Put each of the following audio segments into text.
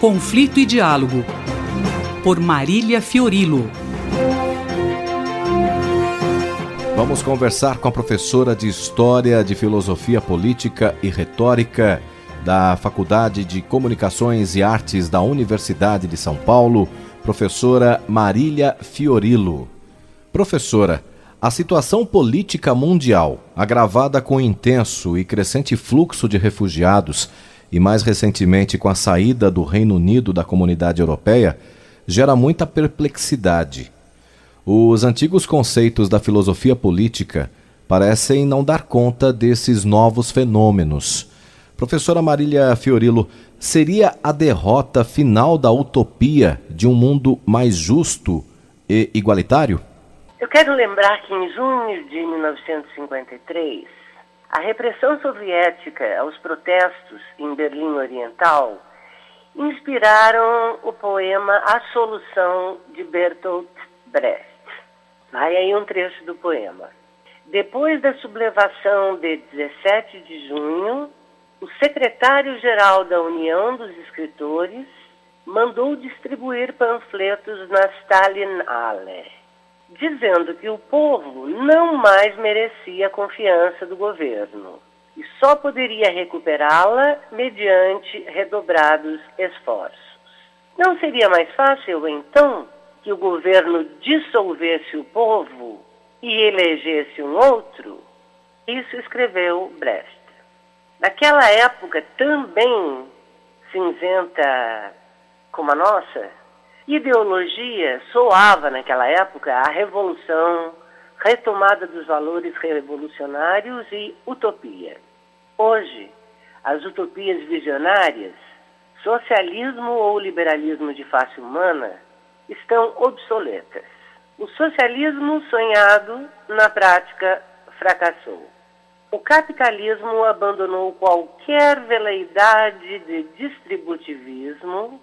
Conflito e Diálogo, por Marília Fiorillo. Vamos conversar com a professora de História de Filosofia Política e Retórica da Faculdade de Comunicações e Artes da Universidade de São Paulo, professora Marília Fiorillo. Professora, a situação política mundial, agravada com o intenso e crescente fluxo de refugiados e mais recentemente com a saída do Reino Unido da Comunidade Europeia, gera muita perplexidade. Os antigos conceitos da filosofia política parecem não dar conta desses novos fenômenos. Professora Marília Fiorillo, seria a derrota final da utopia de um mundo mais justo e igualitário? Eu quero lembrar que em junho de 1953, a repressão soviética aos protestos em Berlim Oriental inspiraram o poema A Solução de Bertolt Brecht. Vai aí um trecho do poema. Depois da sublevação de 17 de junho, o secretário-geral da União dos Escritores mandou distribuir panfletos na Stalinallee, dizendo que o povo não mais merecia a confiança do governo e só poderia recuperá-la mediante redobrados esforços. Não seria mais fácil, então, que o governo dissolvesse o povo e elegesse um outro? Isso escreveu Brecht. Naquela época também cinzenta como a nossa, ideologia soava naquela época a revolução, retomada dos valores revolucionários e utopia. Hoje, as utopias visionárias, socialismo ou liberalismo de face humana, estão obsoletas. O socialismo sonhado, na prática, fracassou. O capitalismo abandonou qualquer veleidade de distributivismo,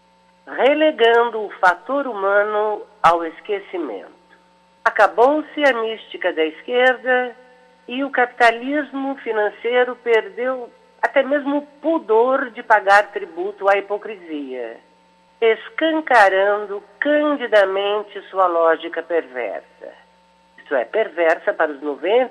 relegando o fator humano ao esquecimento. Acabou-se a mística da esquerda e o capitalismo financeiro perdeu até mesmo o pudor de pagar tributo à hipocrisia, escancarando candidamente sua lógica perversa. Isto é, perversa para os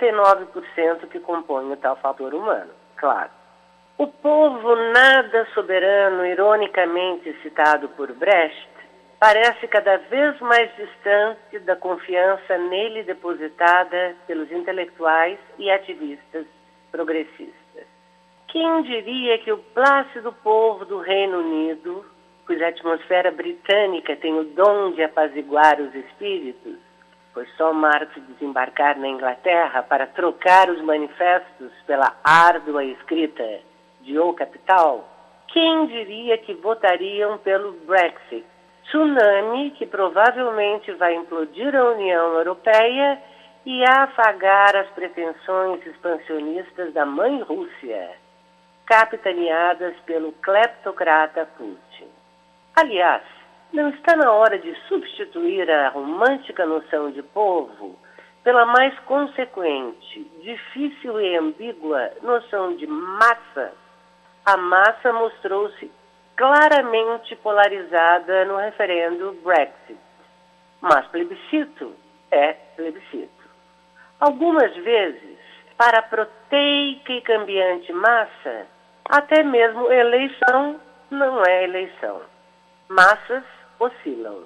99% que compõem o tal fator humano, claro. O povo nada soberano, ironicamente citado por Brecht, parece cada vez mais distante da confiança nele depositada pelos intelectuais e ativistas progressistas. Quem diria que o plácido povo do Reino Unido, cuja atmosfera britânica tem o dom de apaziguar os espíritos, pois só Marx desembarcar na Inglaterra para trocar os manifestos pela árdua escrita de O Capital, quem diria que votariam pelo Brexit, tsunami que provavelmente vai implodir a União Europeia e afagar as pretensões expansionistas da mãe Rússia, capitaneadas pelo cleptocrata Putin. Aliás, não está na hora de substituir a romântica noção de povo pela mais consequente, difícil e ambígua noção de massa? A massa mostrou-se claramente polarizada no referendo Brexit. Mas plebiscito é plebiscito. Algumas vezes, para a proteica e cambiante massa, até mesmo eleição não é eleição. Massas oscilam.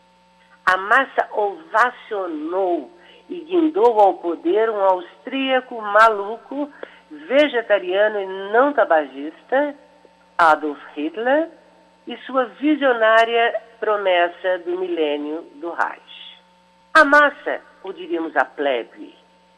A massa ovacionou e guindou ao poder um austríaco maluco, vegetariano e não tabagista, Adolf Hitler, e sua visionária promessa do milênio do Reich. A massa, ou diríamos a plebe,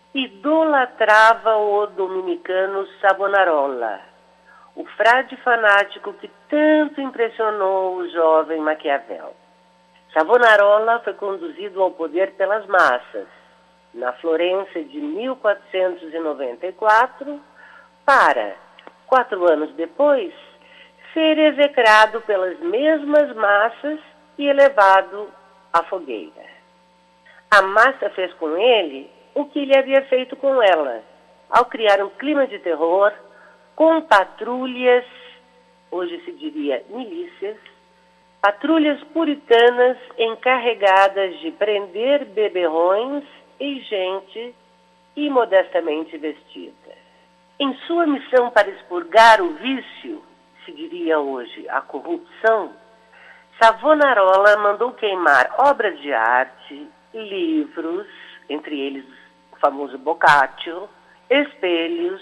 idolatrava o dominicano Savonarola, o frade fanático que tanto impressionou o jovem Maquiavel. Savonarola foi conduzido ao poder pelas massas, na Florença de 1494, para, 4 anos depois, ser execrado pelas mesmas massas e elevado à fogueira. A massa fez com ele o que ele havia feito com ela, ao criar um clima de terror, com patrulhas hoje se diria milícias, patrulhas puritanas encarregadas de prender beberrões e gente imodestamente vestida. Em sua missão para expurgar o vício, se diria hoje a corrupção, Savonarola mandou queimar obras de arte, livros, entre eles o famoso Boccaccio, espelhos,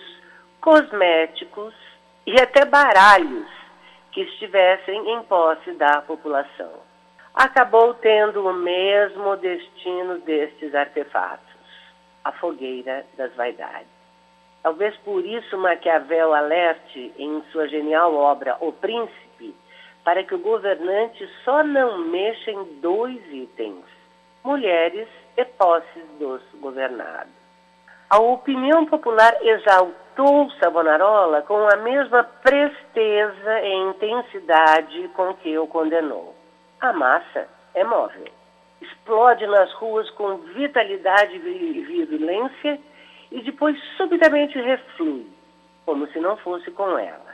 cosméticos e até baralhos que estivessem em posse da população. Acabou tendo o mesmo destino destes artefatos, a fogueira das vaidades. Talvez por isso Maquiavel alerte em sua genial obra O Príncipe, para que o governante só não mexa em 2 itens, mulheres e posses dos governados. A opinião popular exaltou Savonarola com a mesma presteza e intensidade com que o condenou. A massa é móvel, explode nas ruas com vitalidade e violência e depois subitamente reflui, como se não fosse com ela.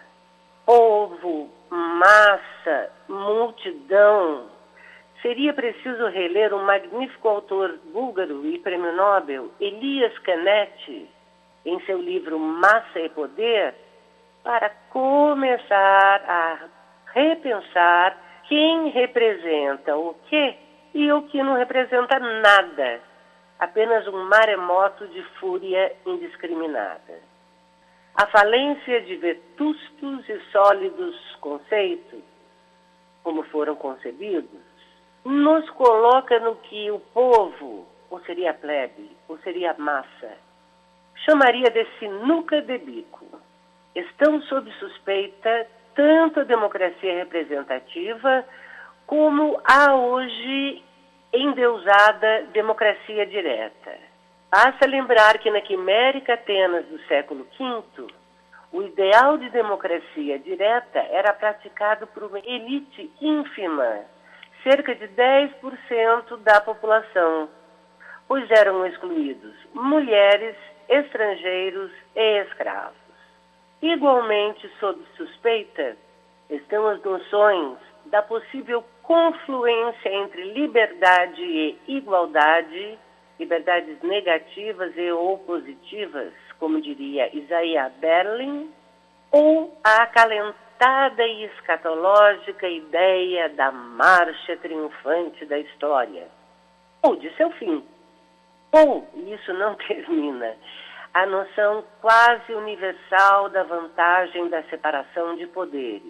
Povo, massa, multidão. Seria preciso reler um magnífico autor búlgaro e prêmio Nobel, Elias Canetti, em seu livro Massa e Poder, para começar a repensar quem representa o quê e o que não representa nada, apenas um maremoto de fúria indiscriminada. A falência de vetustos e sólidos conceitos, como foram concebidos, nos coloca no que o povo, ou seria a plebe, ou seria a massa, chamaria de sinuca de bico. Estão sob suspeita tanto a democracia representativa como a hoje endeusada democracia direta. Basta lembrar que na quimérica Atenas do século V, o ideal de democracia direta era praticado por uma elite ínfima, cerca de 10% da população, pois eram excluídos mulheres, estrangeiros e escravos. Igualmente sob suspeita estão as noções da possível confluência entre liberdade e igualdade, liberdades negativas e ou positivas, como diria Isaiah Berlin, ou a acalentada e escatológica ideia da marcha triunfante da história, ou de seu fim. Ou, e isso não termina, a noção quase universal da vantagem da separação de poderes.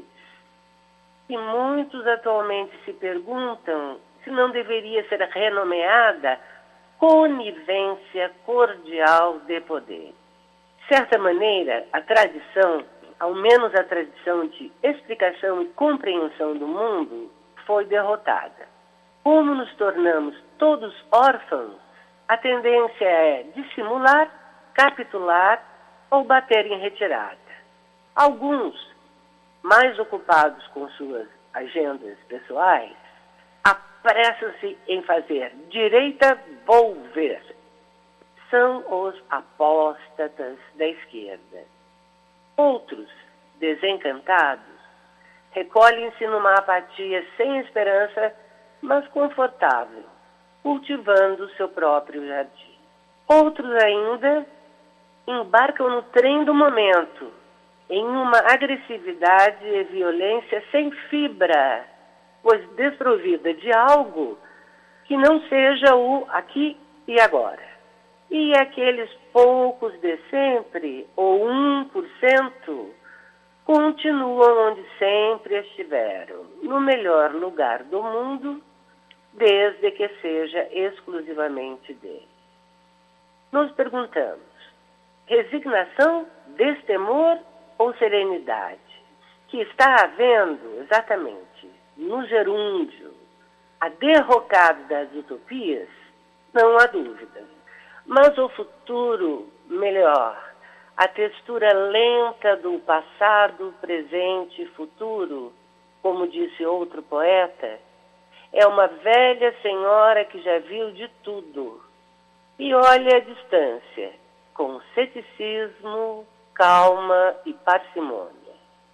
E muitos atualmente se perguntam se não deveria ser renomeada conivência cordial de poder. De certa maneira, a tradição, ao menos a tradição de explicação e compreensão do mundo, foi derrotada. Como nos tornamos todos órfãos, a tendência é dissimular, capitular ou bater em retirada. Alguns, mais ocupados com suas agendas pessoais, apressam-se em fazer direita volver. São os apóstatas da esquerda. Outros, desencantados, recolhem-se numa apatia sem esperança, mas confortável, cultivando seu próprio jardim. Outros ainda embarcam no trem do momento, em uma agressividade e violência sem fibra, pois desprovida de algo que não seja o aqui e agora. E aqueles poucos de sempre, ou 1%, continuam onde sempre estiveram, no melhor lugar do mundo, desde que seja exclusivamente dele. Nos perguntamos, resignação, destemor ou serenidade? Que está havendo, exatamente, no gerúndio, a derrocada das utopias, não há dúvida. Mas o futuro, melhor, a textura lenta do passado, presente e futuro, como disse outro poeta, é uma velha senhora que já viu de tudo e olha à distância, com ceticismo, calma e parcimônia.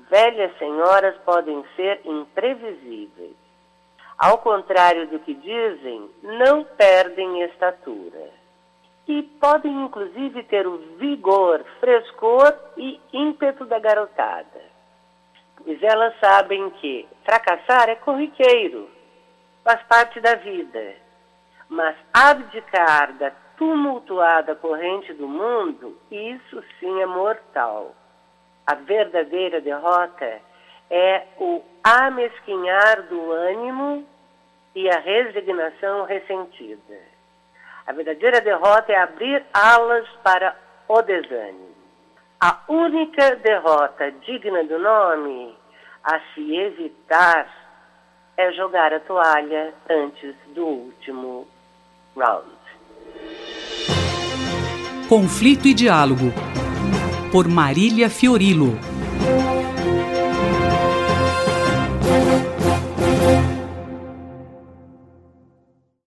velhas senhoras podem ser imprevisíveis. Ao contrário do que dizem, não perdem estatura. E podem, inclusive, ter o vigor, frescor e ímpeto da garotada. Pois elas sabem que fracassar é corriqueiro, faz parte da vida. Mas abdicar da tumultuada corrente do mundo, isso sim é mortal. A verdadeira derrota é o amesquinhar do ânimo e a resignação ressentida. A verdadeira derrota é abrir alas para o desânimo. A única derrota digna do nome a se evitar é jogar a toalha antes do último round. Conflito e Diálogo, por Marília Fiorillo.